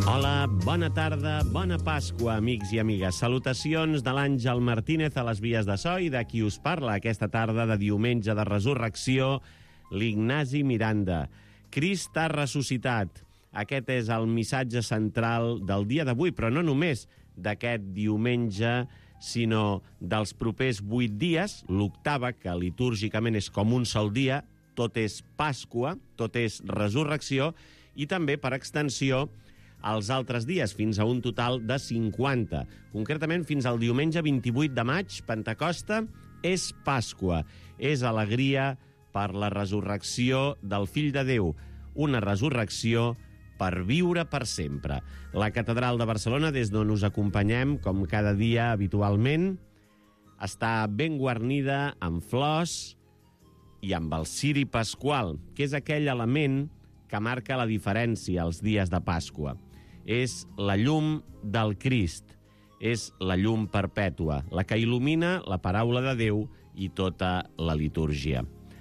Hola, bona tarda, bona Pasqua, amics i amigues. Salutacions de l'Àngel Martínez a les vies de so i de qui us parla aquesta tarda de diumenge de resurrecció, l'Ignasi Miranda. Crist ha ressuscitat. Aquest és el missatge central del dia d'avui, però no només d'aquest diumenge, sinó dels propers 8 dies, l'octava, que litúrgicament és com un sol dia, tot és Pasqua, tot és resurrecció, i també, per extensió, els altres dies, fins a un total de 50. Concretament, fins al diumenge 28 de maig, Pentecosta, és Pasqua. És alegria per la resurrecció del Fill de Déu. Una resurrecció per viure per sempre. La Catedral de Barcelona, des d'on us acompanyem, com cada dia habitualment, està ben guarnida amb flors i amb el ciri pasqual, que és aquell element que marca la diferència als dies de Pasqua. És la llum del Crist, és la llum perpètua, la que il·lumina la paraula de Déu i tota la litúrgia.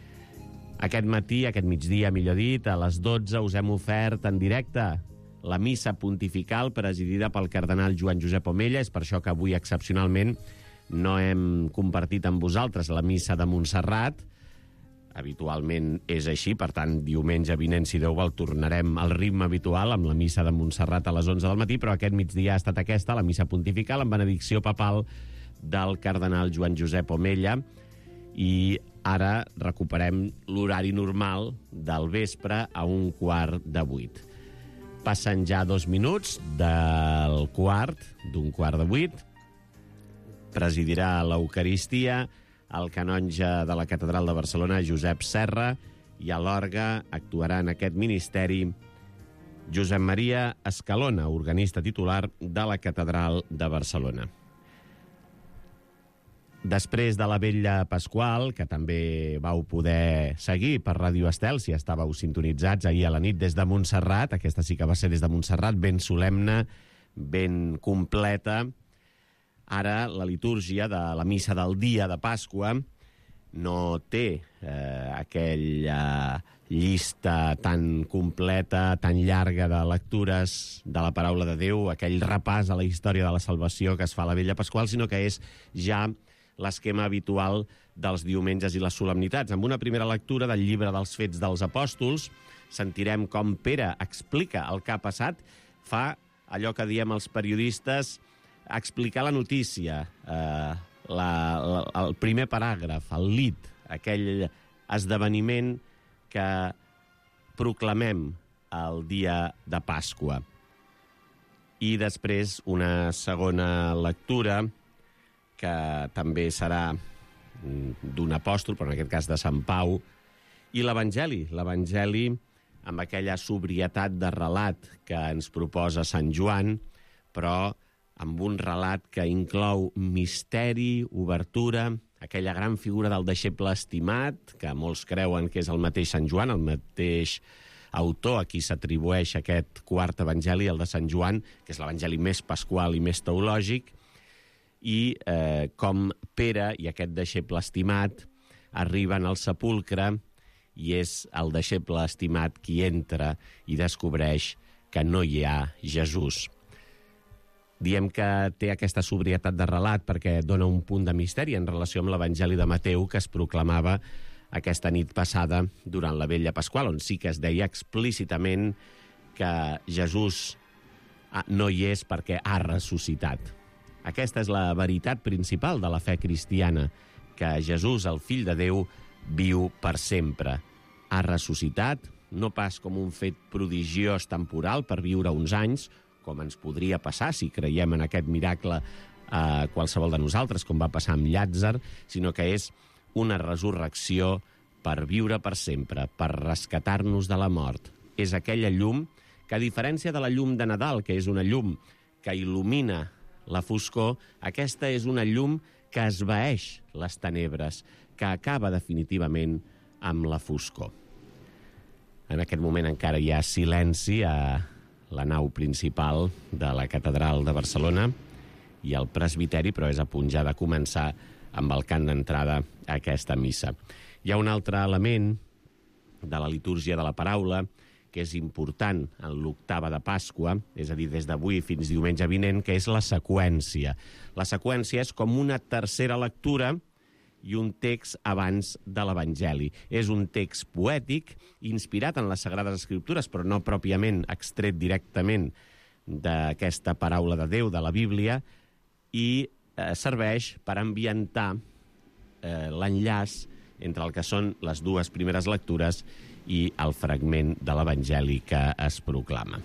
Aquest matí, aquest migdia, millor dit, a les 12 us hem ofert en directe la missa pontifical presidida pel cardenal Joan Josep Omella. És per això que avui, excepcionalment, no hem compartit amb vosaltres la missa de Montserrat. Habitualment és així, per tant, diumenge vinent, si Déu vol, tornarem al ritme habitual amb la missa de Montserrat a les 11 del matí, però aquest migdia ha estat aquesta, la missa pontifical, amb benedicció papal del cardenal Joan Josep Omella, i ara recuperem l'horari normal del vespre a 7:15. Passen ja 2 minuts d'un quart de 8. Presidirà l'Eucaristia el canonge de la Catedral de Barcelona, Josep Serra, i a l'orgue actuarà en aquest ministeri Josep Maria Escalona, organista titular de la Catedral de Barcelona. Després de la vetlla pasqual, que també vau poder seguir per Ràdio Estel, si estàveu sintonitzats ahir a la nit des de Montserrat, aquesta sí que va ser des de Montserrat, ben solemne, ben completa. Ara, la litúrgia de la missa del dia de Pasqua no té aquella llista tan completa, tan llarga de lectures de la paraula de Déu, aquell repàs a la història de la salvació que es fa a la vetlla pasqual, sinó que és ja l'esquema habitual dels diumenges i les solemnitats. Amb una primera lectura del llibre dels Fets dels Apòstols, sentirem com Pere explica el que ha passat, fa allò que diem els periodistes, explicar la notícia, el primer paràgraf, el lit, aquell esdeveniment que proclamem el dia de Pasqua. I després una segona lectura que també serà d'un apòstol, però en aquest cas de Sant Pau, i l'Evangeli amb aquella sobrietat de relat que ens proposa Sant Joan, però amb un relat que inclou misteri, obertura, aquella gran figura del deixeble estimat, que molts creuen que és el mateix Sant Joan, el mateix autor a qui s'atribueix aquest quart evangeli, el de Sant Joan, que és l'evangeli més pasqual i més teològic, i com Pere i aquest deixeble estimat arriben al sepulcre i és el deixeble estimat qui entra i descobreix que no hi ha Jesús. Diem que té aquesta sobrietat de relat perquè dona un punt de misteri en relació amb l'Evangeli de Mateu que es proclamava aquesta nit passada durant la vetlla pasqual, on sí que es deia explícitament que Jesús no hi és perquè ha ressuscitat. Aquesta és la veritat principal de la fe cristiana, que Jesús, el Fill de Déu, viu per sempre. Ha ressuscitat, no pas com un fet prodigiós temporal per viure uns anys, com ens podria passar si creiem en aquest miracle a qualsevol de nosaltres, com va passar amb Llàtzer, sinó que és una resurrecció per viure per sempre, per rescatar-nos de la mort. És aquella llum que, a diferència de la llum de Nadal, que és una llum que il·lumina la foscor, aquesta és una llum que esvaeix les tenebres, que acaba definitivament amb la foscor. En aquest moment encara hi ha silenci a la nau principal de la Catedral de Barcelona i el presbiteri, però és a punt ja de començar amb el cant d'entrada a aquesta missa. Hi ha un altre element de la litúrgia de la paraula, que és important en l'octava de Pasqua, és a dir, des d'avui fins diumenge vinent, que és la seqüència. La seqüència és com una tercera lectura i un text abans de l'Evangeli. És un text poètic, inspirat en les Sagrades Escriptures, però no pròpiament extret directament d'aquesta paraula de Déu, de la Bíblia, i serveix per ambientar l'enllaç entre el que són les dues primeres lectures i el fragment de l'Evangeli que es proclama.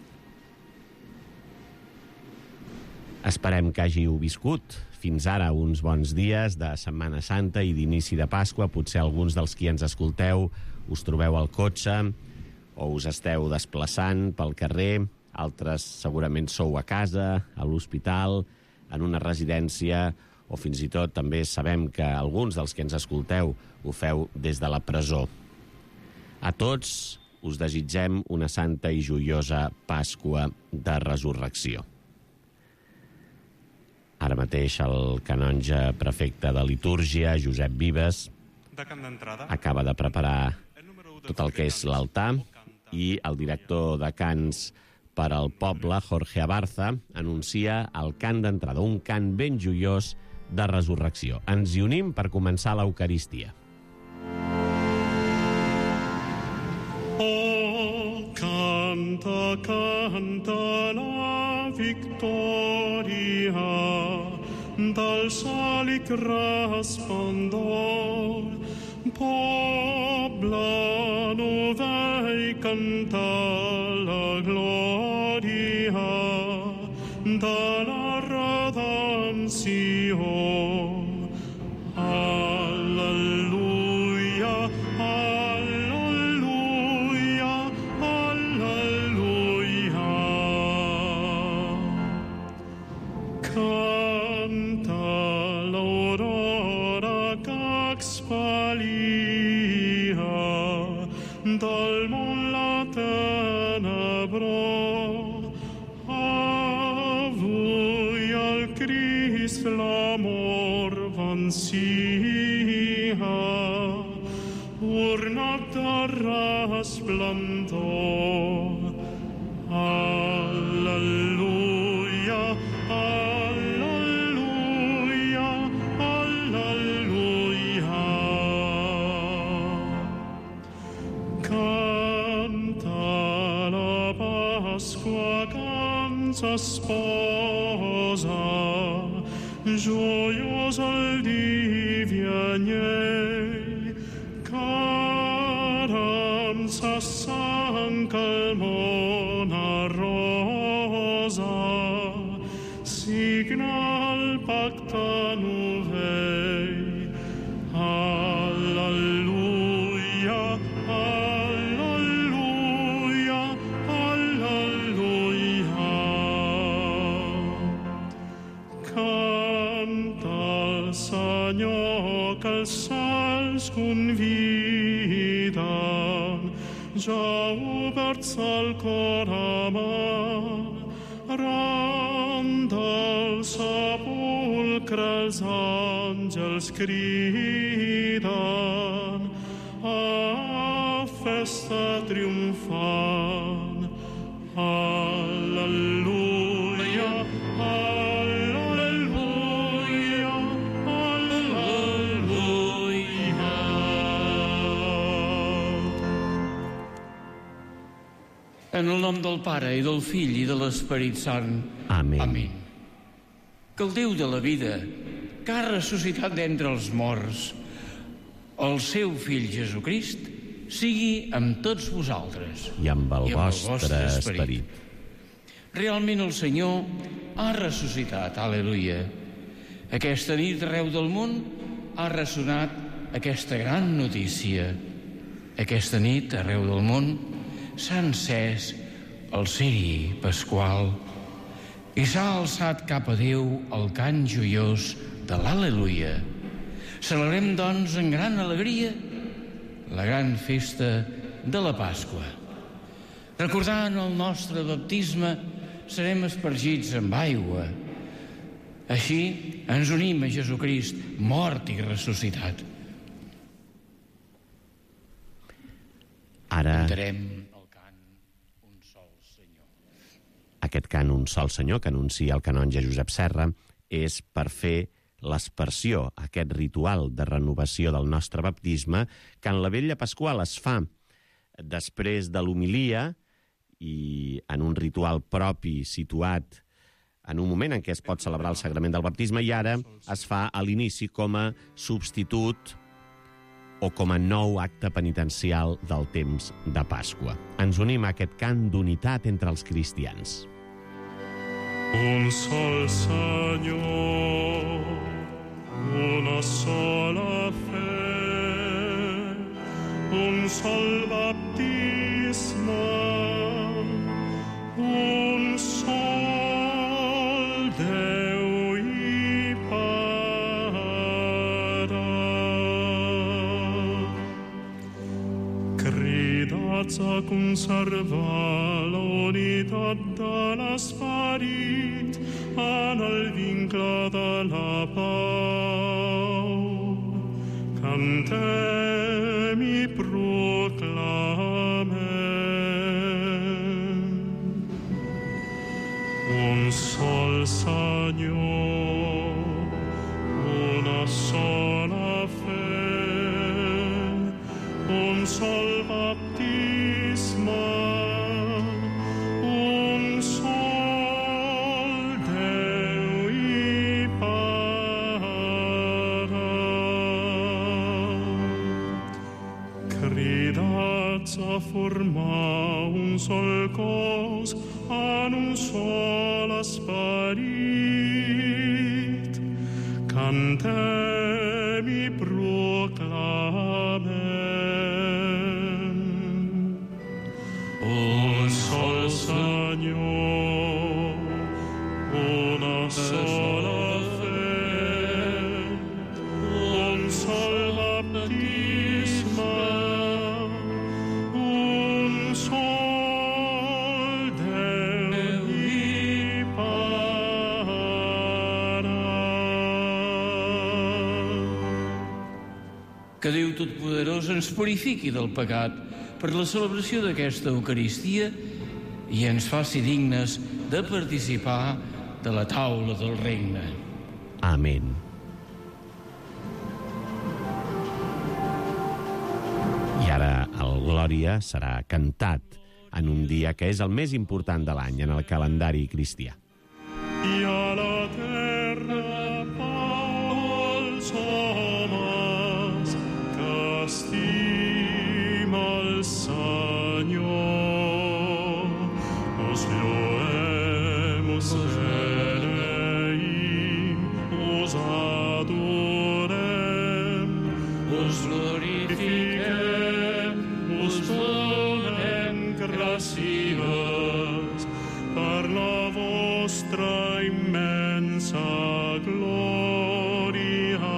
Esperem que hàgiu viscut fins ara uns bons dies de Setmana Santa i d'inici de Pasqua. Potser alguns dels qui ens escolteu us trobeu al cotxe o us esteu desplaçant pel carrer, altres segurament sou a casa, a l'hospital, en una residència, o fins i tot també sabem que alguns dels que ens escolteu ho feu des de la presó. A tots us desitgem una santa i joiosa Pasqua de Resurrecció. Ara mateix el canonge prefecte de litúrgia, Josep Vives, acaba de preparar tot el que és l'altar i el director de cants per al poble, Jorge Abarza, anuncia el cant d'entrada, un cant ben joiós de resurrecció. Ens hi unim per començar l'Eucaristia. Oh, canta, canta la victòria del sàlic resplendor. Poble novell, canta la glòria de la redempció. Al·leluia, al·leluia, al·leluia. Canta l'aurora que expelia del món la tenebror. Avui el Crist l'amor vencia, ornat de resplendor. Al·leluia, al·leluia, al·leluia. Canta la Pasqua que ens esposa, joiós el divianyell, cara amb sa sang que el món arrosa, signa el pacte novell. Al·leluia, al·leluia, al·leluia. Canta el Senyor que els cels conviden, ja oberts al cor amant, ran del sepulcre els àngels criden, a festa triomfant. Al·leluia, al·leluia, al·leluia. En el nom del Pare, i del Fill, i de l'Esperit Sant. Amén. Amén. Que el Déu de la vida, que ha ressuscitat d'entre els morts, el seu Fill Jesucrist, sigui amb tots vosaltres. I amb el vostre esperit. Realment el Senyor ha ressuscitat, aleluia. Aquesta nit arreu del món ha ressonat aquesta gran notícia. Aquesta nit arreu del món s'ha encès el ciri pasqual i s'ha alçat cap a Déu el cant joiós de l'Al·leluia. Celebrem, doncs, en gran alegria la gran festa de la Pasqua. Recordant el nostre baptisme, serem espargits amb aigua. Així ens unim a Jesucrist, mort i ressuscitat. Ara Cantarem el cant aquest cant Un sol Senyor, que anuncia el canonge Josep Serra, és per fer l'aspersió, aquest ritual de renovació del nostre baptisme, que en la Vetlla Pasqual es fa després de l'homilia i en un ritual propi situat en un moment en què es pot celebrar el sagrament del baptisme, i ara es fa a l'inici com a substitut o com a nou acte penitencial del temps de Pasqua. Ens unim a aquest cant d'unitat entre els cristians. Un sol Senyor, una sola fe, un sol baptisme, un sol Déu i Pare. Cridats a conservar la unitat de l'esperit en el vincle de la pau. Cantem i proclamem. Un sol Senyor, una sola fe, un sol baptisme, un sol Déu i Pare. Cridats a formar un sol cos en un sol esperit, cantem i proclamem. Un sol Senyor, una sola fe, un sol baptisme, un sol Déu i Pare. Que Déu Totpoderós ens purifiqui del pecat per la celebració d'aquesta Eucaristia i ens faci dignes de participar de la taula del regne. Amén. I ara el Glòria serà cantat en un dia que és el més important de l'any en el calendari cristià. I a la terra pels homes que estima el Senyor. Us lloem, us beneïm, us adorem, us glorifiquem, us donem gràcies per la vostra immensa glòria.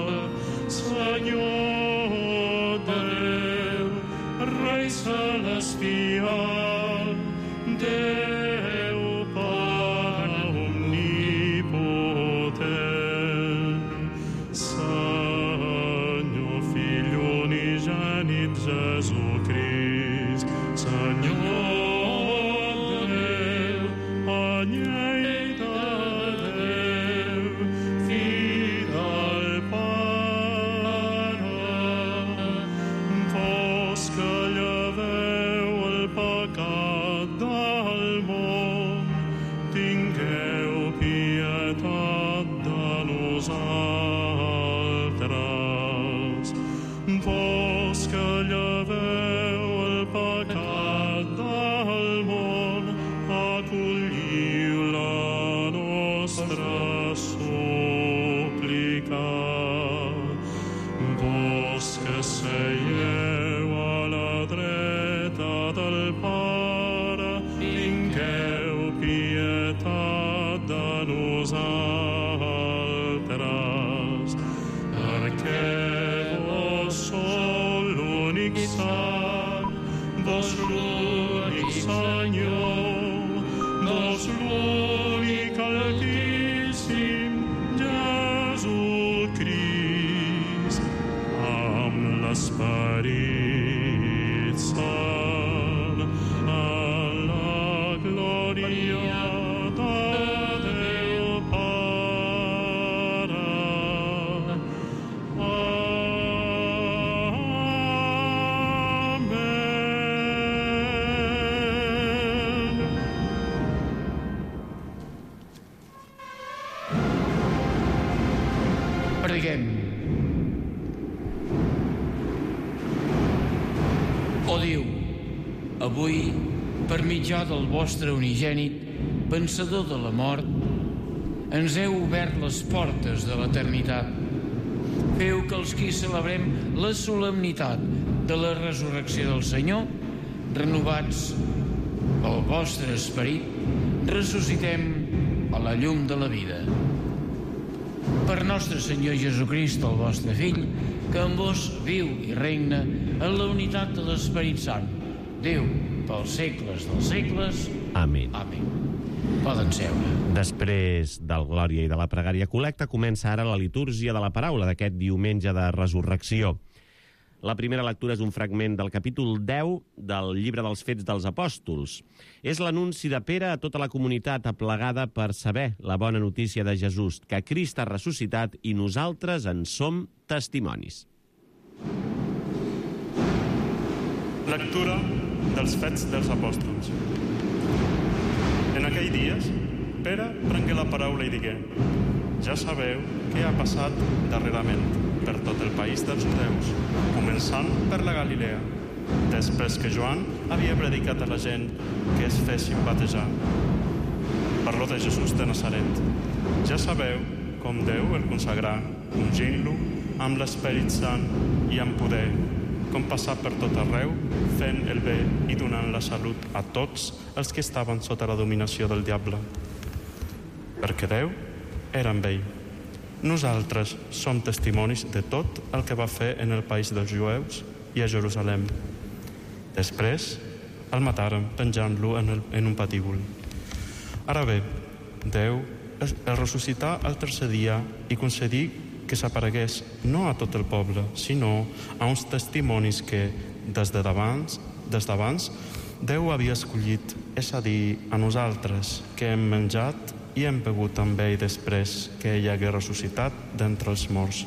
Senyor Déu, Rei celestial, Déu Pare omnipotent, Senyor Fill unigènit Jesucrist, Senyor Déu, anyell de Déu, Fill del Pare, vos que lleveu el pecat del món, tingueu pietat de nosaltres. Vos que lleveu el pecat del món, acolliu la nostra súplica. Vos que seieu a la dreta del Pare, tingueu pietat de nosaltres, perquè vos sou l'únic Sant, vos l'únic Senyor, vos l'únic Altíssim Jesucrist, amb l'Esperit Sant, a la glòria Oiguem. O Déu, avui, per mitjà del vostre unigènit, vencedor de la mort, ens heu obert les portes de l'eternitat. Feu que els qui celebrem la solemnitat de la resurrecció del Senyor, renovats pel vostre esperit, ressuscitem a la llum de la vida. Per nostre Senyor Jesucrist, el vostre Fill, que amb vos viu i regna en la unitat de l'Esperit Sant, Déu, pels segles dels segles. Amén. Amén. Poden seure. Després del Glòria i de la pregària col·lecta, comença ara la litúrgia de la paraula d'aquest diumenge de resurrecció. La primera lectura és un fragment del capítol 10 del llibre dels Fets dels Apòstols. És l'anunci de Pere a tota la comunitat aplegada per saber la bona notícia de Jesús, que Crist ha ressuscitat i nosaltres en som testimonis. Lectura dels Fets dels Apòstols. En aquells dies, Pere prengué la paraula i digué: ja sabeu què ha passat darrerament per tot el país dels judeus, començant per la Galilea, després que Joan havia predicat a la gent que es fessin batejar. Parló de Jesús de Nazaret. Ja sabeu com Déu el consagrà, ungint-lo amb l'Esperit Sant i amb poder, com passar per tot arreu, fent el bé i donant la salut a tots els que estaven sota la dominació del diable. Perquè Déu era amb ell. Nosaltres som testimonis de tot el que va fer en el país dels jueus i a Jerusalem. Després el mataren penjant-lo en un patíbul. Ara bé, Déu el ressuscità el tercer dia i concedí que s'aparegués no a tot el poble, sinó a uns testimonis que, des d'abans, Déu havia escollit, és a dir, a nosaltres, que hem menjat i hem begut amb ell després que ell hagués ressuscitat d'entre els morts.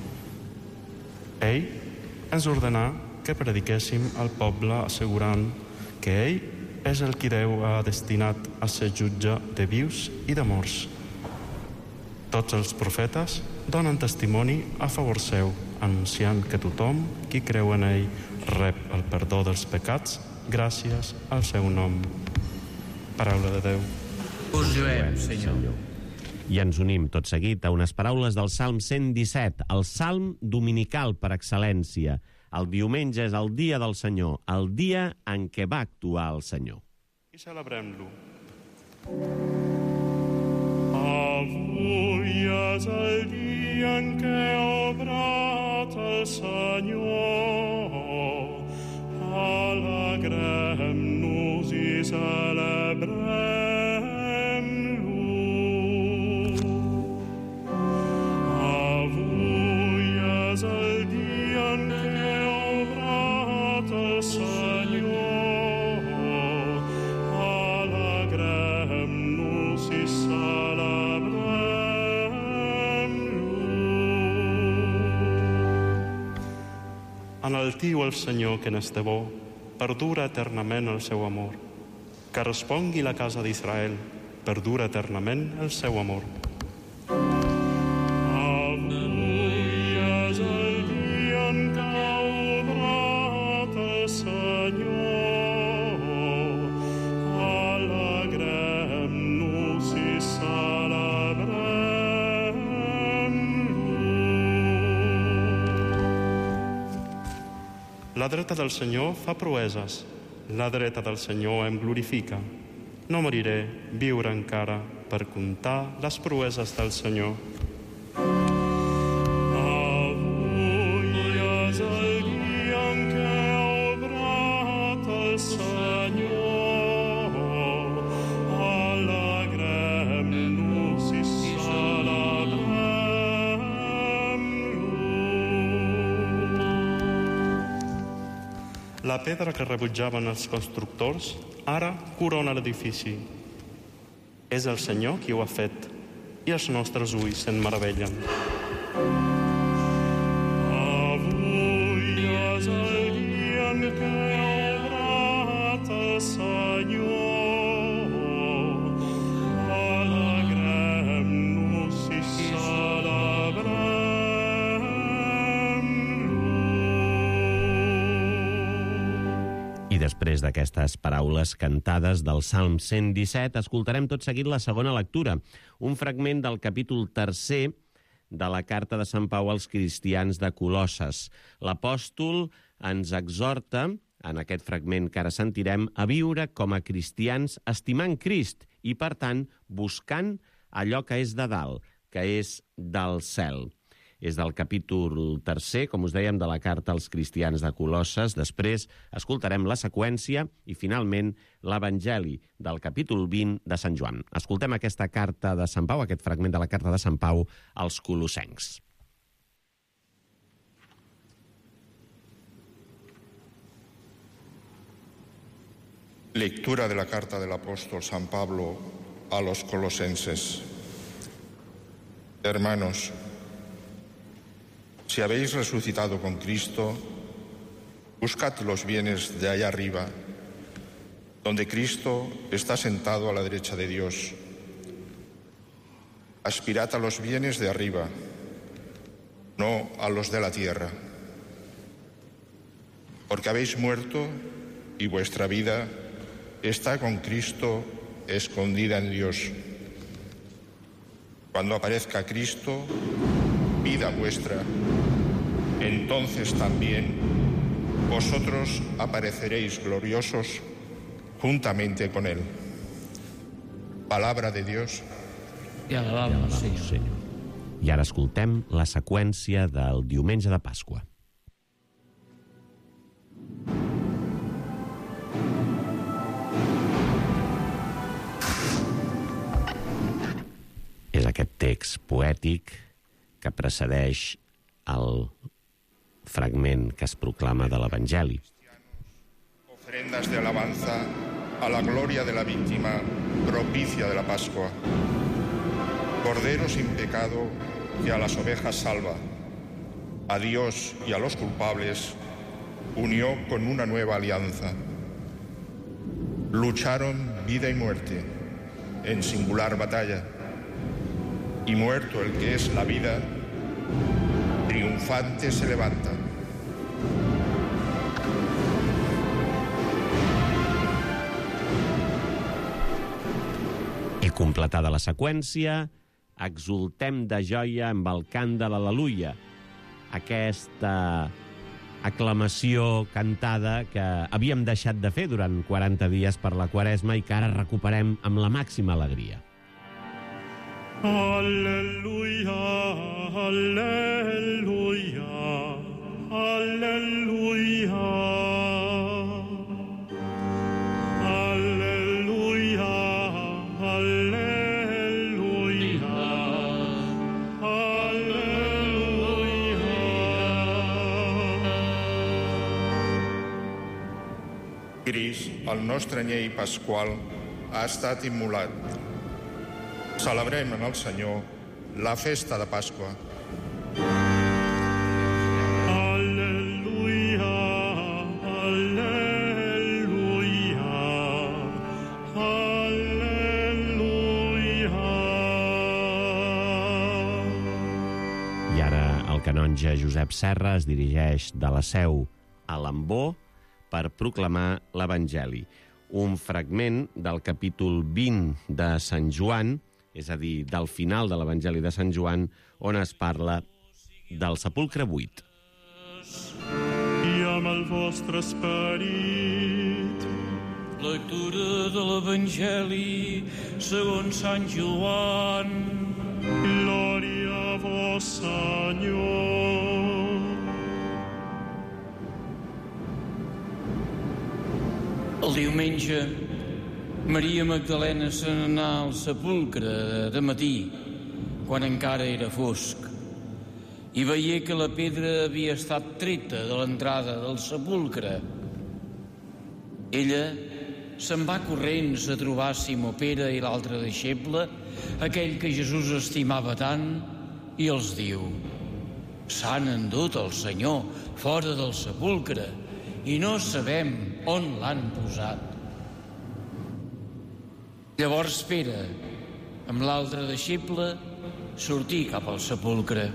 Ell ens ordenà que prediquéssim al poble assegurant que ell és el qui Déu ha destinat a ser jutge de vius i de morts. Tots els profetes donen testimoni a favor seu, anunciant que tothom qui creu en ell rep el perdó dels pecats gràcies al seu nom. Paraula de Déu. Us lluem, Senyor. I ens unim tot seguit a unes paraules del Salm 117, el Salm dominical per excel·lència. El diumenge és el dia del Senyor, el dia en què va actuar el Senyor. I celebrem-lo. Avui és el dia en què ha obrat el Senyor. Alegrem-nos i celebrem-lo. Avui és el dia en què ha obrat el Senyor. Alegrem-nos i celebrem-lo. Enaltiu el Senyor que n'és de bo, perdura eternament el seu amor. Que respongui la casa d'Israel, perdura eternament el seu amor. Avui és el dia en què ha obrat el Senyor. Alegrem-nos i celebrem-lo. La dreta del Senyor fa proeses, la dreta del Senyor em glorifica. No moriré, viure encara, per contar les proeses del Senyor. Avui és el dia en què ha obrat el Senyor. Alegrem-nos i celebrem-lo. La pedra que rebutjaven els constructors ara corona l'edifici. És el Senyor qui ho ha fet, i els nostres ulls se'n meravellen. Avui és el dia en què ha obrat el Senyor. Alegrem-nos i celebrem-lo. després d'aquestes paraules cantades del Salm 117, escoltarem tot seguit la segona lectura, un fragment del capítol 3 de la carta de Sant Pau als cristians de Colosses. L'apòstol ens exhorta, en aquest fragment que ara sentirem, a viure com a cristians estimant Crist i, per tant, buscant allò que és de dalt, que és del cel. És del capítol 3, com us dèiem, de la carta als cristians de Colosses. Després escoltarem la seqüència i, finalment, l'Evangeli del capítol 20 de Sant Joan. Escoltem aquesta carta de Sant Pau, aquest fragment de la carta de Sant Pau als colossencs. Lectura de la carta del apóstol San Pablo a los colosenses. Hermanos, si habéis resucitado con Cristo, buscad los bienes de allá arriba, donde Cristo está sentado a la derecha de Dios. Aspirad a los bienes de arriba, no a los de la tierra, porque habéis muerto y vuestra vida está con Cristo escondida en Dios. Cuando aparezca Cristo, vida vuestra, entonces también vosotros apareceréis gloriosos juntamente con Él. Palabra de Dios. I alabem, Senyor. I ara escoltem la seqüència del diumenge de Pasqua. És aquest text poètic que precedeix el fragment que es proclama de l'Evangeli. Ofrendas de alabanza a la gloria de la víctima propicia de la Pascua. Cordero sin pecado que a las ovejas salva. A Dios y a los culpables unió con una nueva alianza. Lucharon vida y muerte en singular batalla. Y muerto el que es la vida, triunfante se levanta. I completada la seqüència, exultem de joia amb el cant de l'Al·leluia. Aquesta aclamació cantada que havíem deixat de fer durant 40 dies per la Quaresma i que ara recuperem amb la màxima alegria. Alleluia, alleluia, alleluia. Alleluia, alleluia, alleluia. Crist, el nostre anyell pasqual, ha estat immolat. Celebrem en el Senyor la festa de Pasqua. Alleluia, alleluia, alleluia. I ara el canonge Josep Serra es dirigeix de la Seu a l'Ambó per proclamar l'Evangeli. Un fragment del capítol 20 de Sant Joan, és a dir, del final de l'Evangeli de Sant Joan, on es parla del sepulcre buit. I amb el vostre esperit. Lectura de l'Evangeli segons Sant Joan. Glòria a vos, Senyor. El diumenge, Maria Magdalena se n'anà al sepulcre de matí, quan encara era fosc, i veié que la pedra havia estat treta de l'entrada del sepulcre. Ella se'n va corrents a trobar Simó Pere i l'altre deixeble, aquell que Jesús estimava tant, i els diu: «S'han endut el Senyor fora del sepulcre i no sabem on l'han posat». Llavors Pere, amb l'altre deixeble, sortí cap al sepulcre.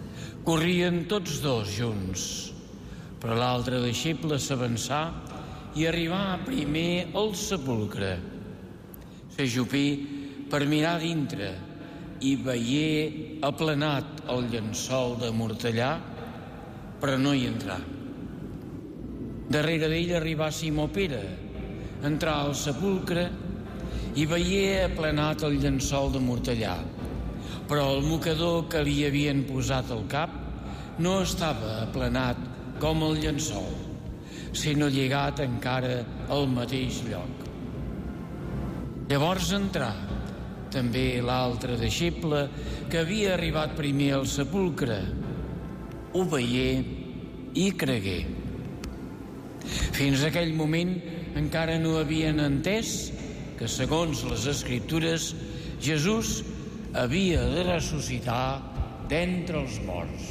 Corrien tots dos junts, però l'altre deixeble s'avançà i arribà primer al sepulcre. S'ajupí per mirar dintre i veié aplanat el llençol de mortellà, però no hi entrà. Darrere d'ell arribà Simó Pere, entrà al sepulcre i veié aplanat el llençol de mortellà, però el mocador que li havien posat al cap no estava aplanat com el llençol, sinó lligat encara al mateix lloc. Llavors entrà també l'altre deixeble que havia arribat primer al sepulcre. Ho veié i cregué. Fins a aquell moment encara no havien entès que, segons les Escriptures, Jesús havia de ressuscitar d'entre els morts.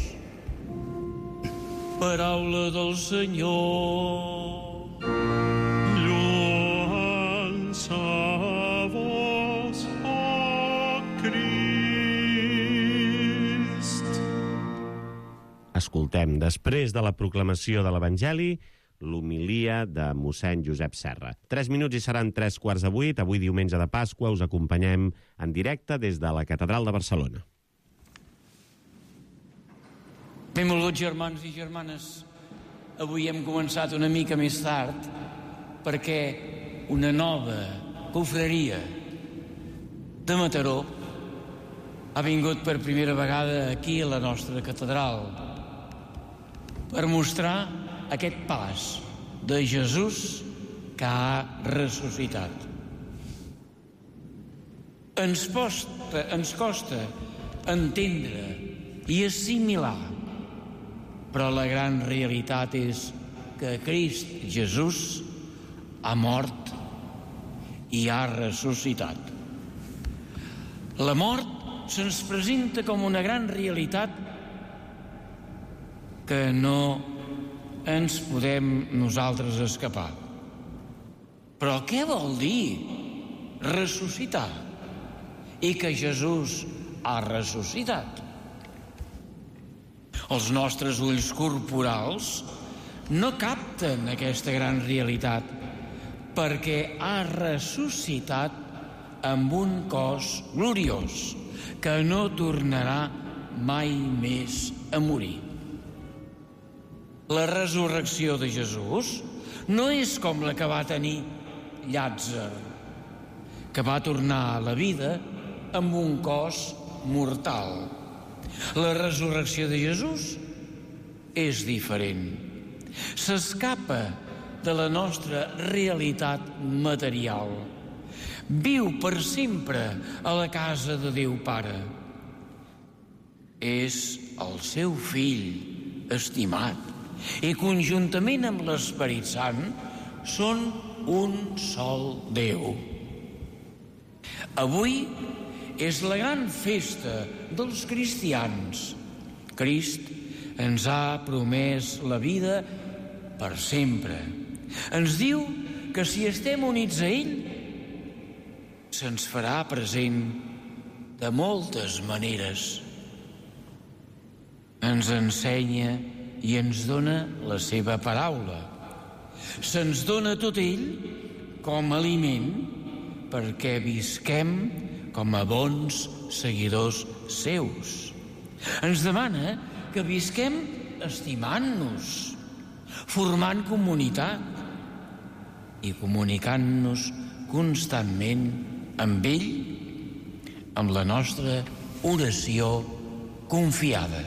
Paraula del Senyor. Lloança a vos, ó Crist. Escoltem, després de la proclamació de l'Evangeli, l'homilia de mossèn Josep Serra. 3 minuts i seran 7:15. Avui, diumenge de Pasqua, us acompanyem en directe des de la Catedral de Barcelona. Benvolguts germans i germanes, avui hem començat una mica més tard perquè una nova confraria de Mataró ha vingut per primera vegada aquí a la nostra catedral per mostrar aquest pas de Jesús que ha ressuscitat. Ens costa entendre i assimilar, però la gran realitat és que Crist Jesús ha mort i ha ressuscitat. La mort se'ns presenta com una gran realitat que no ens podem nosaltres escapar. Però què vol dir ressuscitar? I que Jesús ha ressuscitat. Els nostres ulls corporals no capten aquesta gran realitat perquè ha ressuscitat amb un cos gloriós que no tornarà mai més a morir. La resurrecció de Jesús no és com la que va tenir Llàtzer, que va tornar a la vida amb un cos mortal. La resurrecció de Jesús és diferent. S'escapa de la nostra realitat material. Viu per sempre a la casa de Déu Pare. És el seu fill estimat i conjuntament amb l'Esperit Sant són un sol Déu. Avui és la gran festa dels cristians. Crist ens ha promès la vida per sempre. Ens diu que si estem units a ell, se'ns farà present de moltes maneres. Ens ensenya i ens dona la seva paraula. Se'ns dona tot ell com a aliment perquè visquem com a bons seguidors seus. Ens demana que visquem estimant-nos, formant comunitat i comunicant-nos constantment amb ell, amb la nostra oració confiada.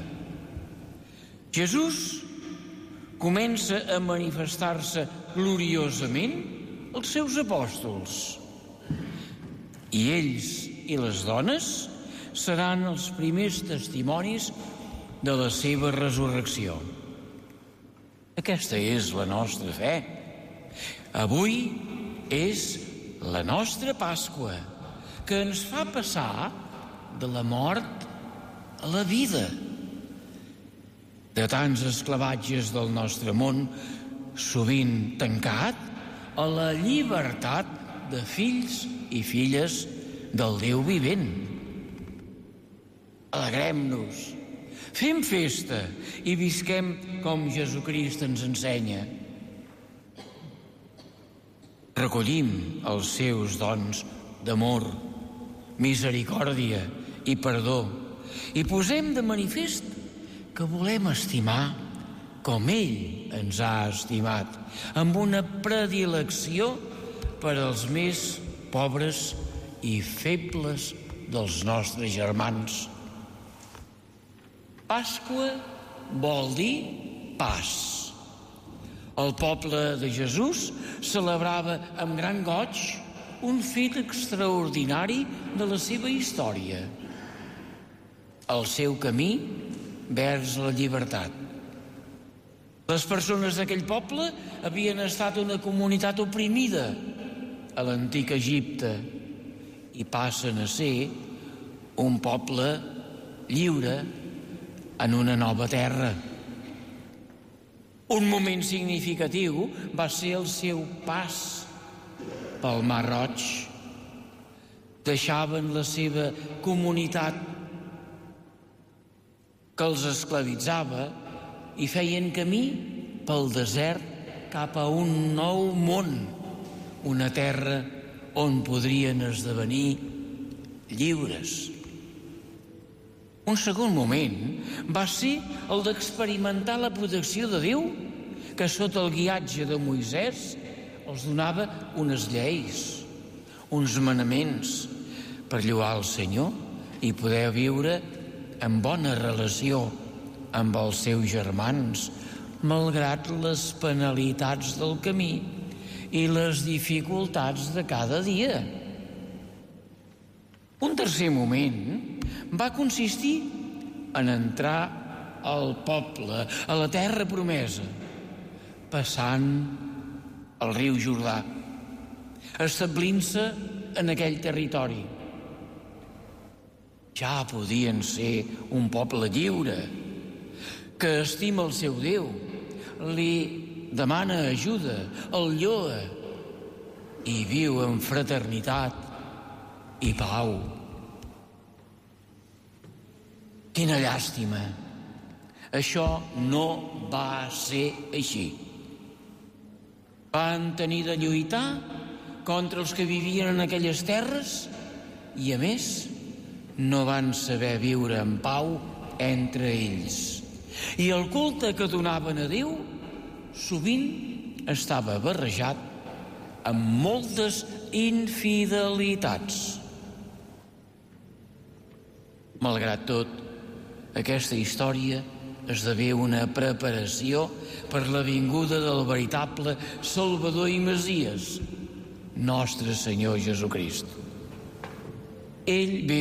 Jesús comença a manifestar-se gloriosament als seus apòstols. I ells i les dones seran els primers testimonis de la seva resurrecció. Aquesta és la nostra fe. Avui és la nostra Pasqua, que ens fa passar de la mort a la vida. De tants esclavatges del nostre món, sovint tancat, a la llibertat de fills i filles del Déu vivent. Alegrem-nos, fem festa i visquem com Jesucrist ens ensenya. Recollim els seus dons d'amor, misericòrdia i perdó i posem de manifest que volem estimar com ell ens ha estimat, amb una predilecció per als més pobres i febles dels nostres germans. Pasqua vol dir pas. El poble de Jesús celebrava amb gran goig un fet extraordinari de la seva història, el seu camí vers la llibertat. Les persones d'aquell poble havien estat una comunitat oprimida a l'antic Egipte i passen a ser un poble lliure en una nova terra. Un moment significatiu va ser el seu pas pel Mar Roig. Deixaven la seva comunitat que els esclavitzava i feien camí pel desert cap a un nou món, una terra on podrien esdevenir lliures. Un segon moment va ser el d'experimentar la protecció de Déu, que sota el guiatge de Moisès els donava unes lleis, uns manaments per lloar el Senyor i poder viure en bona relació amb els seus germans, malgrat les penalitats del camí i les dificultats de cada dia. Un tercer moment va consistir en entrar al poble, a la terra promesa, passant el riu Jordà, establint-se en aquell territori. Ja podien ser un poble lliure, que estima el seu Déu, li demana ajuda, el lloa i viu en fraternitat i pau. Quina llàstima! Això no va ser així. Van tenir de lluitar contra els que vivien en aquelles terres i, a més, no van saber viure en pau entre ells. I el culte que donaven a Déu sovint estava barrejat amb moltes infidelitats. Malgrat tot, aquesta història esdevé una preparació per la vinguda del veritable Salvador i Messies, nostre Senyor Jesucrist. Ell ve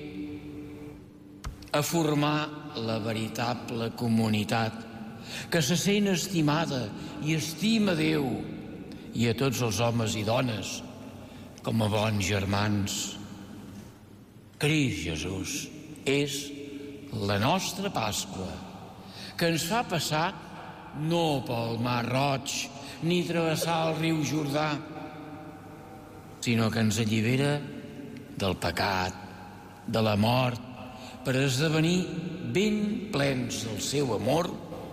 a formar la veritable comunitat que se sent estimada i estima Déu i a tots els homes i dones com a bons germans. Crist Jesús és la nostra Pasqua, que ens fa passar no pel Mar Roig ni travessar el riu Jordà, sinó que ens allibera del pecat, de la mort, per esdevenir ben plens del seu amor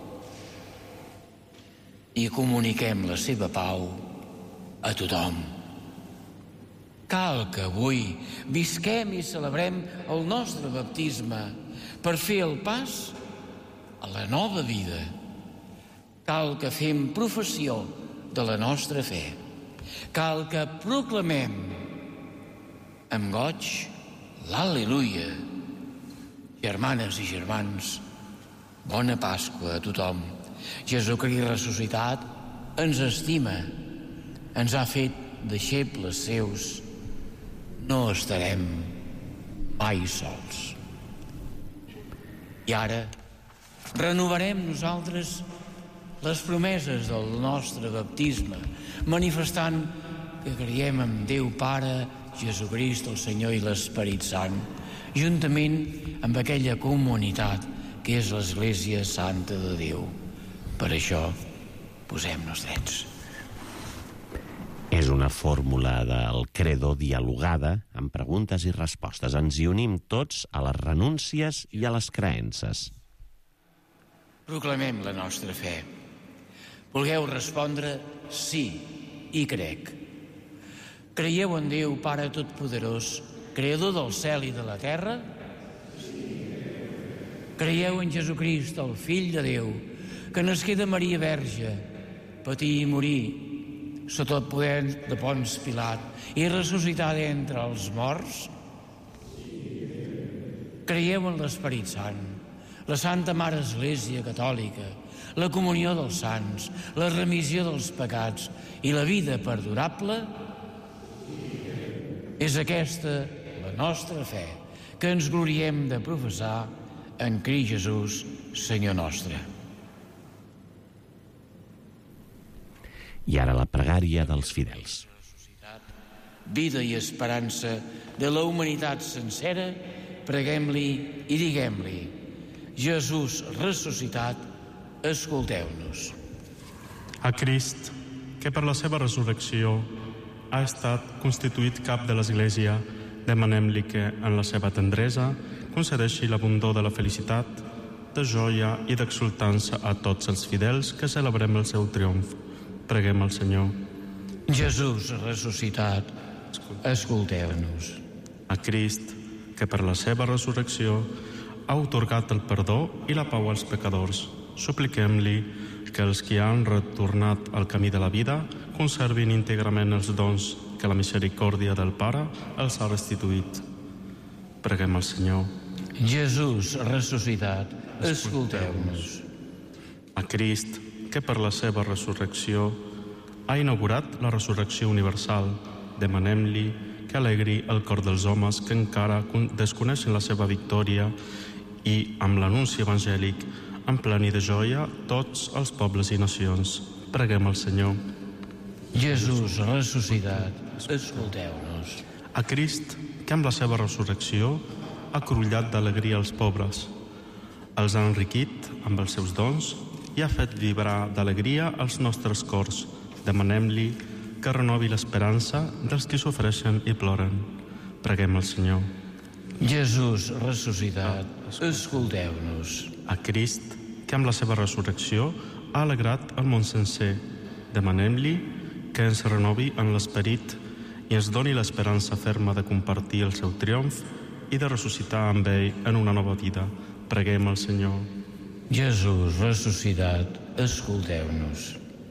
i comuniquem la seva pau a tothom. Cal que avui visquem i celebrem el nostre baptisme per fer el pas a la nova vida. Cal que fem professió de la nostra fe. Cal que proclamem amb goig l'Al·leluia. Germanes i germans, bona Pasqua a tothom. Jesucrist ressuscitat ens estima, ens ha fet deixebles seus. No estarem mai sols. I ara renovarem nosaltres les promeses del nostre baptisme, manifestant que creiem en Déu Pare, Jesucrist, el Senyor i l'Esperit Sant, juntament amb aquella comunitat que és l'Església Santa de Déu. Per això, posem-nos drets. És una fórmula del credo dialogada amb preguntes i respostes. Ens hi unim tots a les renúncies i a les creences. Proclamem la nostra fe. Vulgueu respondre sí, i crec. Creieu en Déu, Pare Totpoderós, Creador del cel i de la terra? Creieu en Jesucrist, el Fill de Déu, que nasqué de Maria Verge, patir i morir sota el poder de Ponç Pilat i ressuscitar d'entre els morts? Creieu en l'Esperit Sant, la Santa Mare Església Catòlica, la comunió dels sants, la remissió dels pecats i la vida perdurable? És aquesta la nostra fe, que ens gloriem de professar en Crist Jesús, Senyor nostre. I ara la pregària dels fidels. Vida i esperança de la humanitat sencera, preguem-li i diguem-li: Jesús ressuscitat, escolteu-nos. A Crist, que per la seva resurrecció ha estat constituït cap de l'Església, demanem-li que, en la seva tendresa, concedeixi l'abundor de la felicitat, de joia i d'exultança a tots els fidels que celebrem el seu triomf. Preguem al Senyor. Jesús ressuscitat, escolteu-nos. A Crist, que per la seva resurrecció ha atorgat el perdó i la pau als pecadors, supliquem-li que els que han retornat al camí de la vida conservin íntegrament els dons que la misericòrdia del Pare els ha restituït. Preguem al Senyor. Jesús ressuscitat, escolteu-nos. A Crist, que per la seva resurrecció ha inaugurat la resurrecció universal, demanem-li que alegri el cor dels homes que encara desconeixen la seva victòria i, amb l'anunci evangèlic, empleni de joia tots els pobles i nacions. Preguem al Senyor. Jesús ressuscitat, escolteu-nos. A Crist, que amb la seva resurrecció ha crollat d'alegria els pobres, els ha enriquit amb els seus dons i ha fet vibrar d'alegria els nostres cors. Demanem-li que renovi l'esperança dels que sofreixen i ploren. Preguem al Senyor. Jesús ressuscitat, escolteu-nos. A Crist, que amb la seva resurrecció ha alegrat el món sencer, demanem-li que ens renovi en l'esperit i ens doni l'esperança ferma de compartir el seu triomf i de ressuscitar amb ell en una nova vida. Preguem al Senyor. Jesús ressuscitat, escolteu-nos.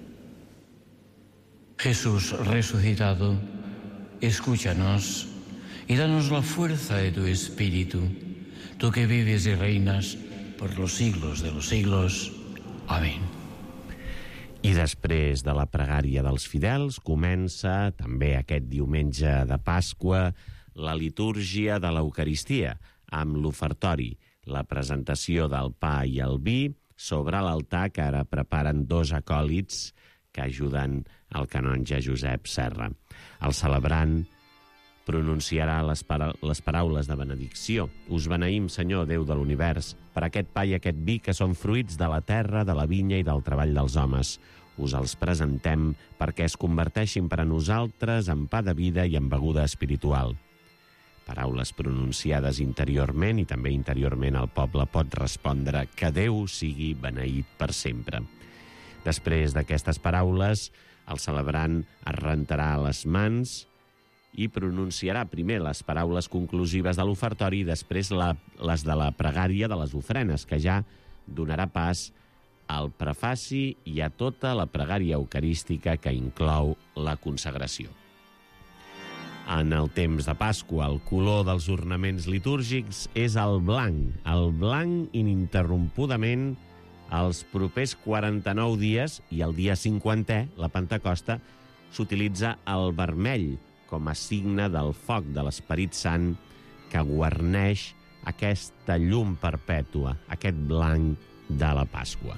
Jesús resucitado, escúchanos y danos la fuerza de tu Espíritu, tú que vives y reinas por los siglos de los siglos. Amén. I després de la pregària dels fidels comença també aquest diumenge de Pasqua la litúrgia de l'Eucaristia, amb l'ofertori, la presentació del pa i el vi sobre l'altar que ara preparen dos acòlits que ajuden el canonge Josep Serra. El celebrant pronunciarà les paraules de benedicció. Us beneïm, Senyor, Déu de l'univers, per aquest pa i aquest vi que són fruits de la terra, de la vinya i del treball dels homes. Us els presentem perquè es converteixin per a nosaltres en pa de vida i en beguda espiritual. Paraules pronunciades interiorment i també interiorment el poble pot respondre que Déu sigui beneït per sempre. Després d'aquestes paraules, el celebrant es rentarà les mans i pronunciarà primer les paraules conclusives de l'ofertori i després les de la pregària de les ofrenes, que ja donarà pas al prefaci i a tota la pregària eucarística que inclou la consagració. En el temps de Pasqua, el color dels ornaments litúrgics és el blanc ininterrompudament els propers 49 dies i el dia 50è, la Pentecosta, s'utilitza el vermell com a signe del foc de l'Esperit Sant que guarneix aquesta llum perpètua, aquest blanc de la Pasqua.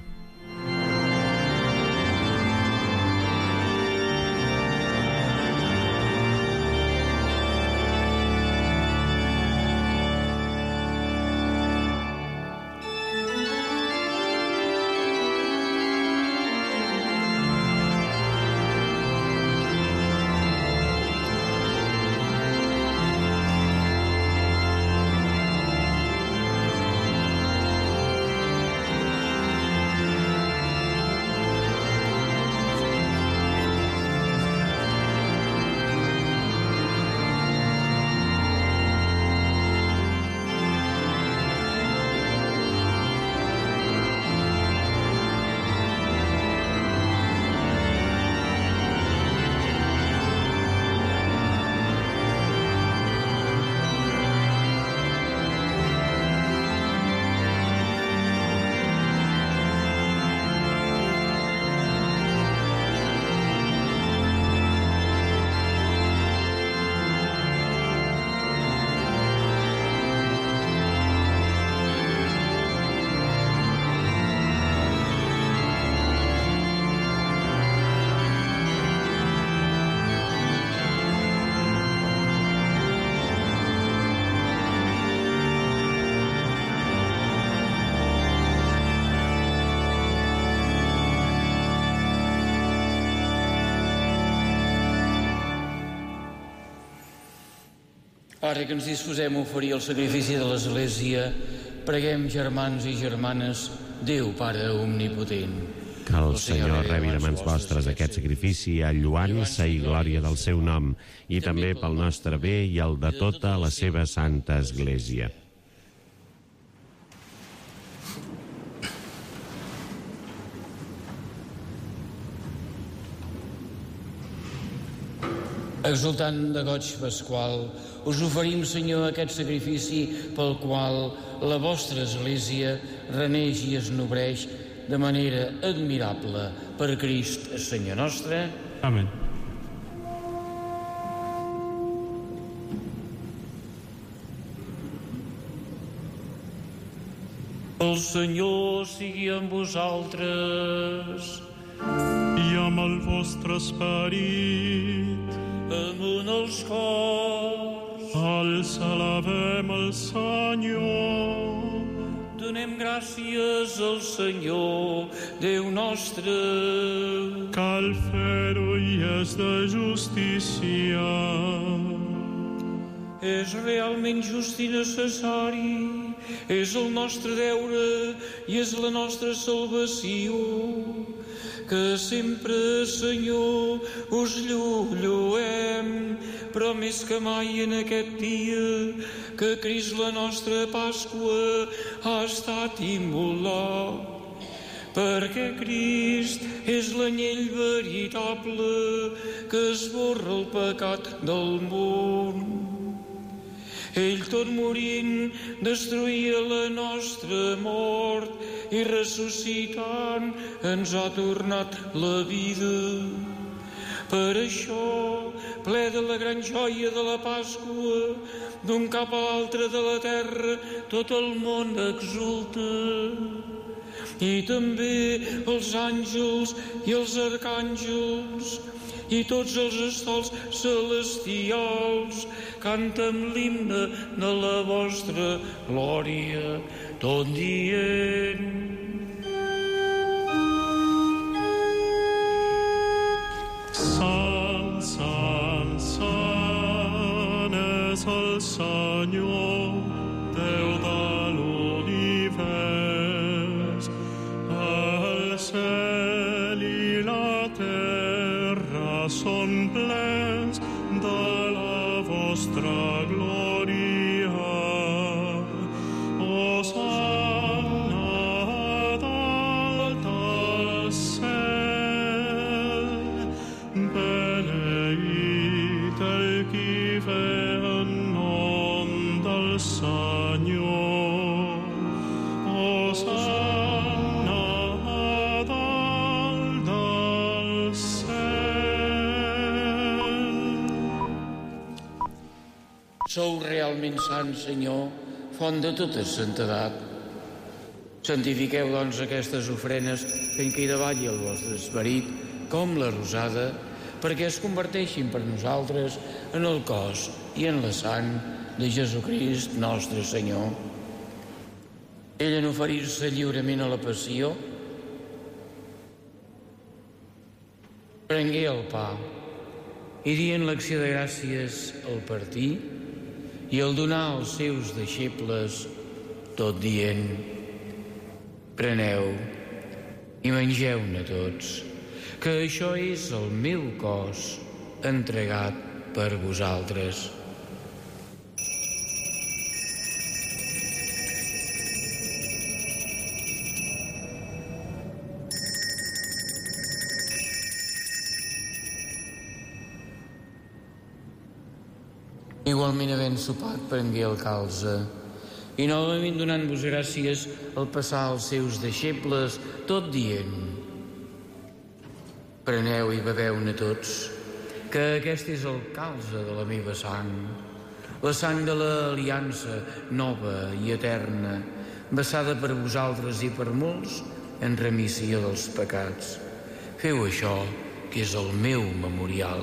Ara que ens disposem a oferir el sacrifici de l'Església, preguem, germans i germanes, Déu Pare Omnipotent. Que el Senyor rebi de mans vostres aquest sacrifici a lluança i glòria del seu nom, i també pel nostre bé i el de tota la seva santa Església. Exultant de goig pasqual, us oferim, Senyor, aquest sacrifici pel qual la vostra Església reneix i es nodreix de manera admirable per Crist, Senyor nostre. Amén. El Senyor sigui amb vosaltres. I amb el vostre esperit. Amunt els cors. Els alabem el Senyor. Donem gràcies al Senyor, Déu nostre. Cal fer-ho i és de justícia. És realment just i necessari. És el nostre deure i és la nostra salvació. Que sempre, Senyor, us lluem, però més que mai en aquest dia que Crist, la nostra Pasqua, ha estat immolat. Perquè Crist és l'anyell veritable que esborra el pecat del món. Ell, tot morint, destruïa la nostra mort i ressuscitant ens ha tornat la vida. Per això, ple de la gran joia de la Pasqua, d'un cap a l'altre de la terra tot el món exulta. I també els àngels i els arcàngels i tots els estols celestials canten l'himne de la vostra glòria, tot dient: Sant, sant, sant és el Senyor, Déu de l'univers. El cel i la terra són plens de la vostra glòria. Hosanna dalt al cel. Beneït el qui ve en nom del Senyor. Hosanna dalt al cel. Sou realment sants, Senyor, font de tota santedat. Santifiqueu, doncs, aquestes ofrenes fent que hi davalli el vostre esperit, com la rosada, perquè es converteixin per nosaltres en el cos i en la sang de Jesucrist, nostre Senyor. Ell, en oferir-se lliurement a la passió, prengué el pa i, dient l'acció de gràcies al partir i al donar als seus deixebles, tot dient: preneu i mengeu-ne tots, que això és el meu cos entregat per vosaltres. Igualment, havent sopat, prengué el calze i, novament donant-vos gràcies, al passar als seus deixebles, tot dient: preneu i beveu-ne tots, que aquest és el calze de la meva sang, la sang de l'aliança nova i eterna, vessada per vosaltres i per molts en remissió dels pecats. Feu això, que és el meu memorial.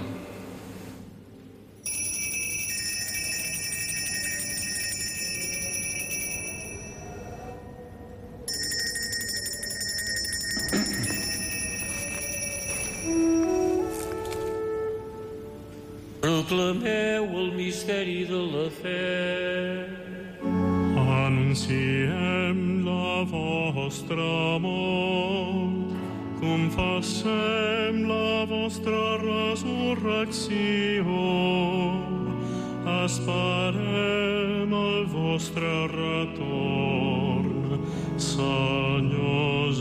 Proclameu el misteri de la fe. Anunciem la vostra mort, confessem la vostra resurrecció, esperem el vostre retorn, Senyor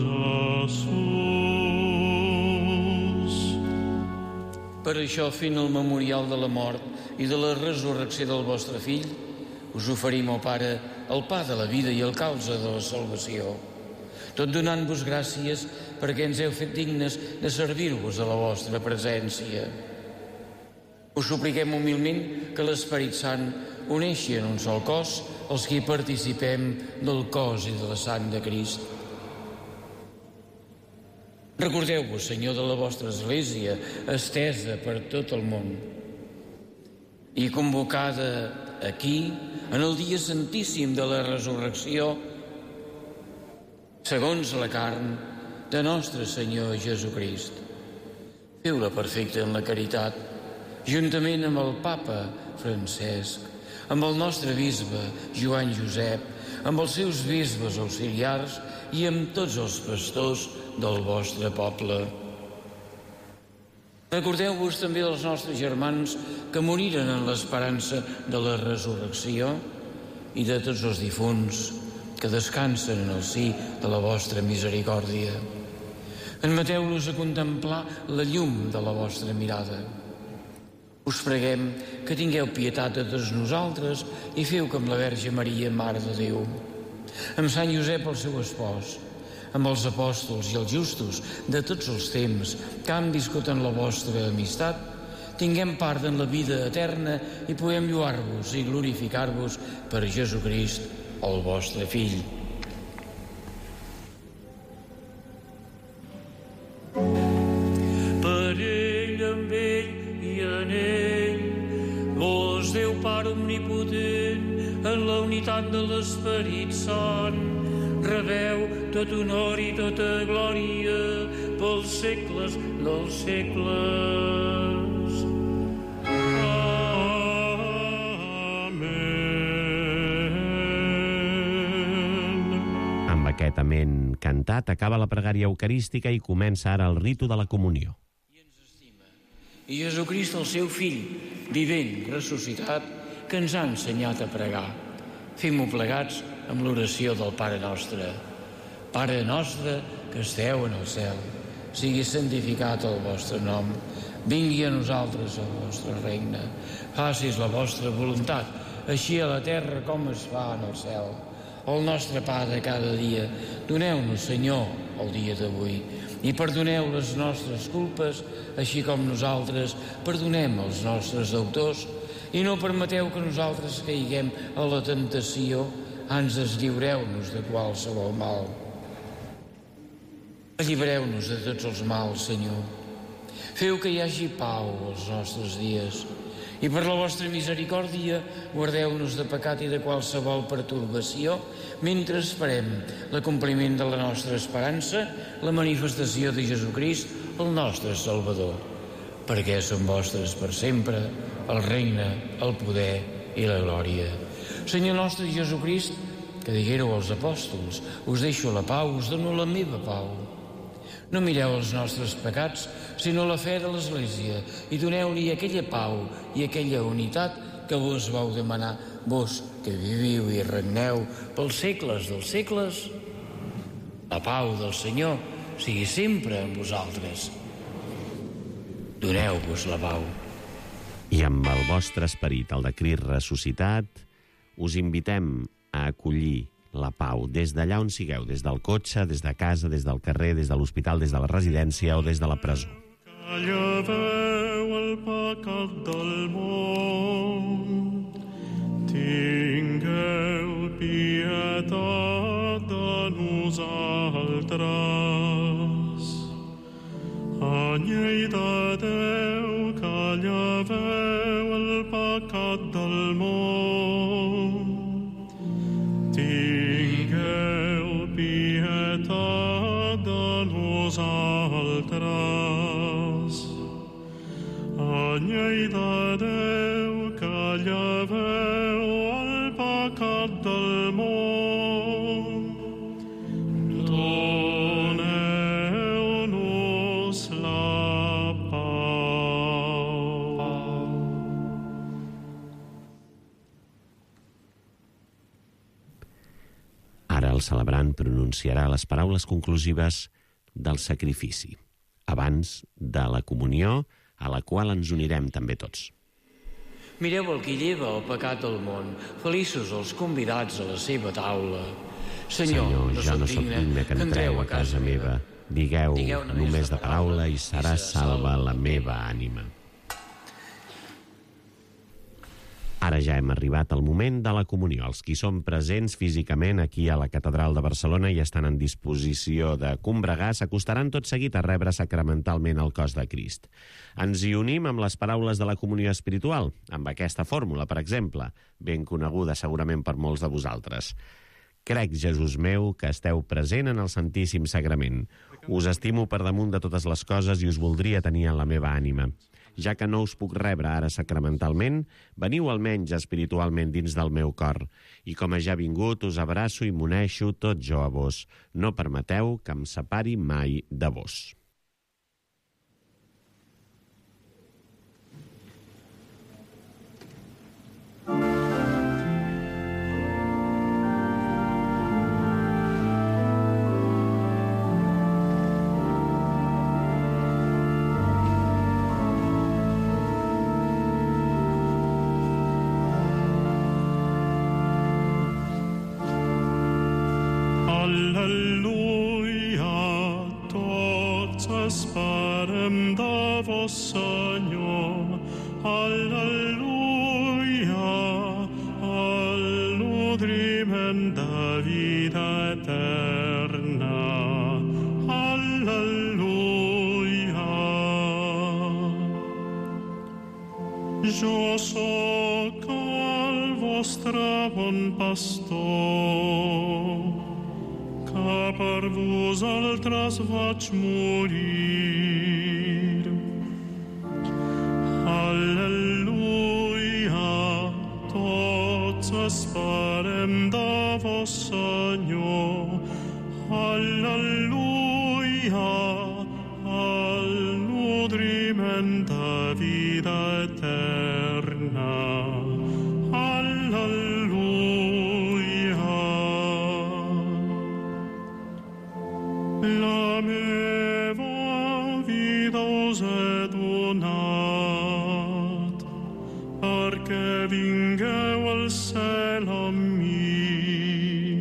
Jesús. Per això, fent el memorial de la mort i de la resurrecció del vostre fill, us oferim, ó Pare, el pa de la vida i el calze de la salvació, tot donant-vos gràcies perquè ens heu fet dignes de servir-vos a la vostra presència. Us supliquem humilment que l'Esperit Sant uneixi en un sol cos els que hi participem del cos i de la sang de Crist. Recordeu-vos, Senyor, de la vostra Església, estesa per tot el món i convocada aquí, en el dia santíssim de la resurrecció, segons la carn de nostre Senyor Jesucrist. Feu-la perfecta en la caritat, juntament amb el Papa Francesc, amb el nostre bisbe Joan Josep, amb els seus bisbes auxiliars i amb tots els pastors del vostre poble. Recordeu-vos també dels nostres germans que moriren en l'esperança de la resurrecció i de tots els difunts que descansen en el si de la vostra misericòrdia. Admeteu-los a contemplar la llum de la vostra mirada. Us preguem que tingueu pietat de tots nosaltres i feu com la Verge Maria, Mare de Déu, amb Sant Josep, el seu espòs, amb els apòstols i els justos de tots els temps que han viscut en la vostra amistat, tinguem part en la vida eterna i puguem lloar-vos i glorificar-vos per Jesucrist, el vostre Fill. Per ell, amb ell i en ell, vos, Déu Pare omnipotent, en la unitat de l'Esperit Sant, rebeu tot honor i tota glòria pels segles dels segles. Amén. Amb aquest amén cantat acaba la pregària eucarística i comença ara el ritu de la comunió. I Jesucrist, el seu fill, vivent, ressuscitat, que ens ha ensenyat a pregar. Fem-ho plegats amb l'oració del Pare Nostre. Pare nostre, que esteu en el cel, sigui santificat el vostre nom, vingui a nosaltres el vostre regne, facis la vostra voluntat, així a la terra com es fa en el cel. El nostre pa de cada dia, doneu-nos, Senyor, el dia d'avui, i perdoneu les nostres culpes, així com nosaltres perdonem els nostres deutors, i no permeteu que nosaltres caiguem a la tentació, ans lliureu-nos de qualsevol mal. Allibereu-nos de tots els mals, Senyor. Feu que hi hagi pau als nostres dies, i per la vostra misericòrdia guardeu-nos de pecat i de qualsevol pertorbació, mentre esperem l'acompliment de la nostra esperança, la manifestació de Jesucrist, el nostre Salvador. Perquè són vostres per sempre el regne, el poder i la glòria. Senyor nostre Jesucrist, que diguéreu als apòstols, us deixo la pau, us dono la meva pau. No mireu els nostres pecats, sinó la fe de l'Església, i doneu-li aquella pau i aquella unitat que vos vau demanar, vos que viviu i regneu pels segles dels segles. La pau del Senyor sigui sempre amb vosaltres. Doneu-vos la pau. I amb el vostre esperit, el de Crist ressuscitat, us invitem a acollir la pau des d'allà on sigueu, des del cotxe, des de casa, des del carrer, des de l'hospital, des de la residència o des de la presó. Que lleveu el pecat del món, tingueu pietat de nosaltres. Anyell de Déu, que lleveu el pecat del món, tingueu pietat de nosaltres. Anyell de Déu, del món. Doneu-nos la pau. Ara el celebrant pronunciarà les paraules conclusives del sacrifici, abans de la comunió, a la qual ens unirem també tots. Mireu el que lleva el pecat del món. Feliços els convidats a la seva taula. Senyor, jo no sóc digne que entreu a casa meva. Digueu només de paraula i serà salva la meva ànima. Ara ja hem arribat al moment de la comunió. Els qui són presents físicament aquí a la Catedral de Barcelona i estan en disposició de combregar s'acostaran tot seguit a rebre sacramentalment el cos de Crist. Ens hi unim amb les paraules de la comunió espiritual, amb aquesta fórmula, per exemple, ben coneguda segurament per molts de vosaltres. Crec, Jesús meu, que esteu present en el Santíssim Sagrament. Us estimo per damunt de totes les coses i us voldria tenir en la meva ànima. Ja que no us puc rebre ara sacramentalment, veniu almenys espiritualment dins del meu cor. I com a ja vingut, us abraço i m'uneixo tot jo a vos. No permeteu que em separi mai de vos. Esperem de vos, Senyor. Al·leluia, al nodriment de vida eterna. Al·leluia. Jo sóc el vostre bon pastor, que per vosaltres vaig morir. Al·leluia, tots esperem de vos, Senyor. Al·leluia, al nodriment de vida eterna. La meva vida us he donat, perquè vingueu al cel amb mi.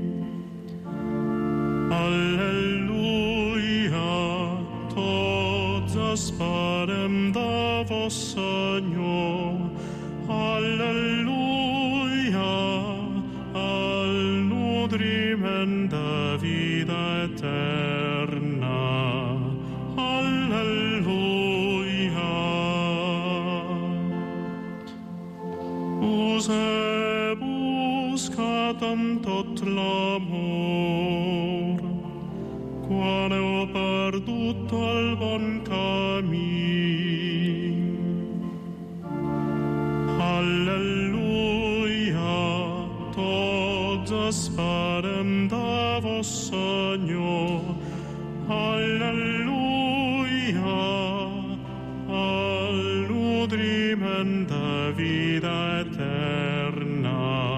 Al·leluia, tots esperem de vos, Senyor. Al·leluia, al nodriment de vida eterna. Al·leluia. Us he buscat amb tot l'amor, quan heu perdut el bon camí. Al·leluia, tots esperem de vos, Senyor. Al·leluia, al nodriment de vida eterna.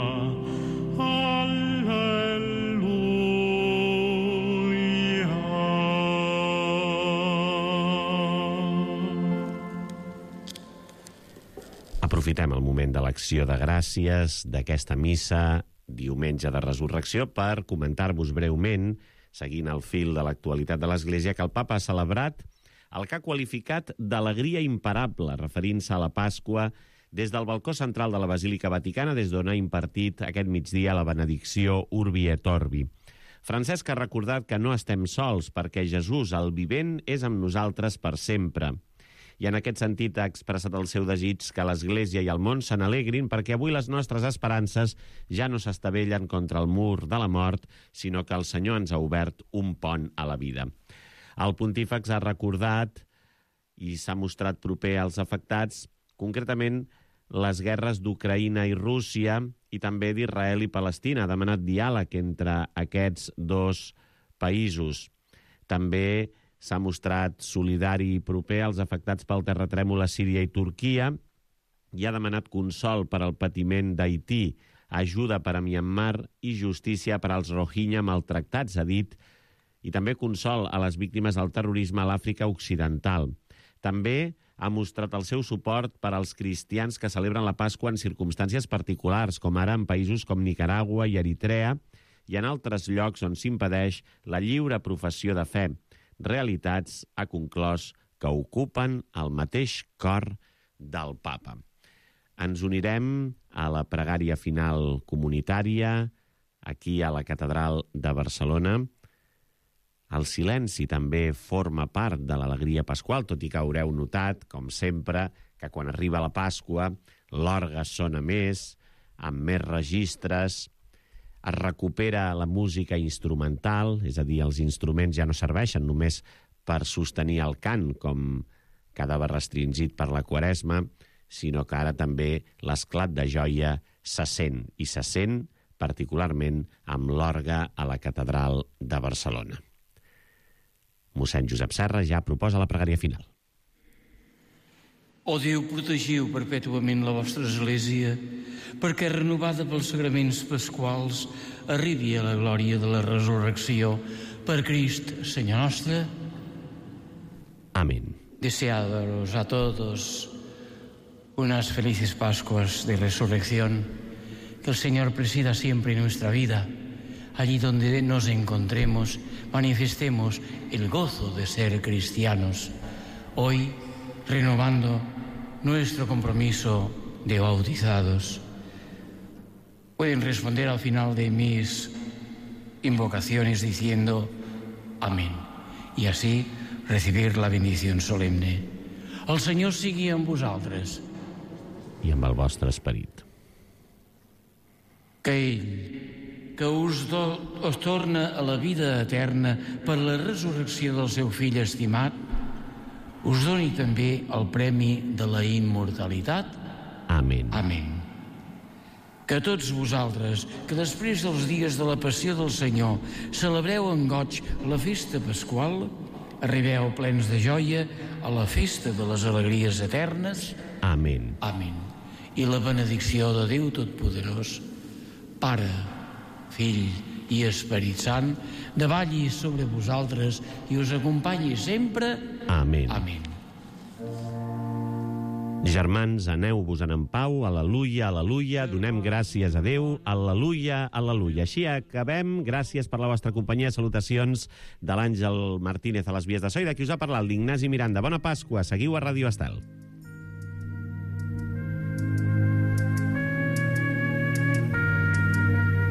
Aprofitem el moment de l'acció de gràcies d'aquesta missa, diumenge de resurrecció, per comentar-vos breument, seguint el fil de l'actualitat de l'Església, que el papa ha celebrat el que ha qualificat d'alegria imparable, referint-se a la Pasqua, des del balcó central de la Basílica Vaticana, des d'on ha impartit aquest migdia la benedicció Urbi et Orbi. Francesc ha recordat que no estem sols, perquè Jesús, el vivent, és amb nosaltres per sempre. I en aquest sentit ha expressat el seu desig que l'Església i el món se n'alegrin, perquè avui les nostres esperances ja no s'estavellen contra el mur de la mort, sinó que el Senyor ens ha obert un pont a la vida. El pontífex ha recordat i s'ha mostrat proper als afectats, concretament les guerres d'Ucraïna i Rússia i també d'Israel i Palestina. Ha demanat diàleg entre aquests dos països. També s'ha mostrat solidari i proper als afectats pel terratrèmol a Síria i Turquia i ha demanat consol per al patiment d'Haití, ajuda per a Myanmar i justícia per als Rohingya maltractats, ha dit, i també consol a les víctimes del terrorisme a l'Àfrica Occidental. També ha mostrat el seu suport per als cristians que celebren la Pasqua en circumstàncies particulars, com ara en països com Nicaragua i Eritrea, i en altres llocs on s'impedeix la lliure professió de fe. Realitats, ha conclòs, que ocupen el mateix cor del Papa. Ens unirem a la pregària final comunitària, aquí a la Catedral de Barcelona. El silenci també forma part de l'alegria pasqual, tot i que haureu notat, com sempre, que quan arriba la Pasqua l'orgue sona més, amb més registres, es recupera la música instrumental, és a dir, els instruments ja no serveixen només per sostenir el cant, com quedava restringit per la Quaresma, sinó que ara també l'esclat de joia se sent, i se sent particularment amb l'orgue a la Catedral de Barcelona. Mossèn Josep Serra ja proposa la pregària final. Ó Déu, protegiu perpètuament la vostra Església, perquè, renovada pels sagraments pasquals, arribi a la glòria de la resurrecció per Crist, Senyor nostre. Amén. Deseados a todos unas felices Pascuas de Resurrección, que el Señor presida siempre en nuestra vida. Allí donde nos encontremos, manifestemos el gozo de ser cristianos. Hoy, renovando nuestro compromiso de bautizados. Pueden responder al final de mis invocaciones diciendo amén, y así recibir la bendición solemne. El Senyor sigui amb vosaltres. I amb el vostre esperit. Que ell, que us torna a la vida eterna per la resurrecció del seu fill estimat, us doni també el premi de la immortalitat. Amén. Amén. Que tots vosaltres, que després dels dies de la passió del Senyor celebreu en goig la festa pasqual, arribeu plens de joia a la festa de les alegries eternes. Amén. Amén. I la benedicció de Déu Totpoderós, Pare, Fill i Esperit Sant, davalli sobre vosaltres i us acompanyi sempre. Amén. Amén. Germans, aneu-vos-en en pau, al·leluia, al·leluia, donem gràcies a Déu, al·leluia, al·leluia. Així acabem, gràcies per la vostra companyia, salutacions de l'Àngel Martínez a les vies de so i de qui us ha parlat, l'Ignasi Miranda. Bona Pasqua, seguiu a Ràdio Estel.